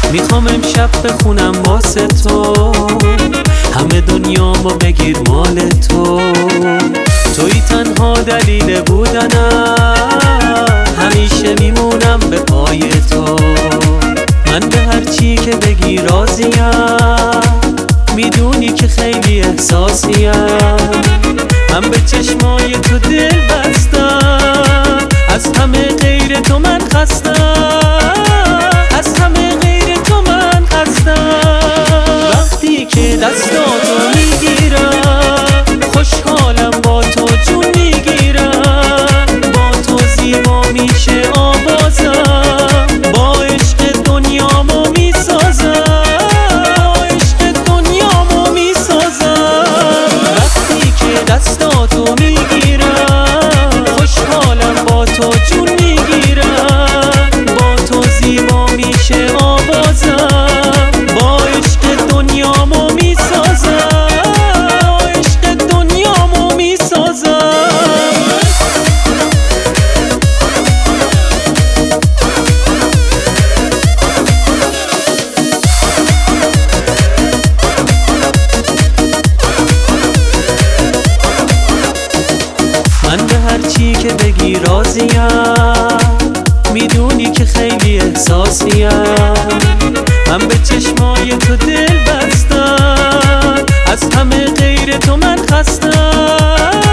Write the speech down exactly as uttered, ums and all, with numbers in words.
میخوام امشب بخونم واسه تو، همه دنیامو بگیر مال تو. توی تنها دلیل بودنم، همیشه میمونم به پای تو. من به هر چی که بگی راضیم، میدونی که خیلی احساسیم. من به چشمای تو دل بستم، از همه غیر تو من خستم، از همه غیر تو من خستم. وقتی که دستاتو میگیرم، خوشحالم با تو جون میگیرم. با تو زیبا میشه آوازم، با عشق دنیامو میسازم، با عشق دنیامو میسازم. وقتی که دستاتو میگیرم، خوشحالم با تو جون میگیرم. با تو زیبا میشه آوازم، با عشق دنیامو میسازم، با عشق دنیامو میسازم. من به هر چی که بگی راضیم، میدونی که خیلی احساسیم. من به چشمای تو دل بستم، از همه غیر تو من خستم،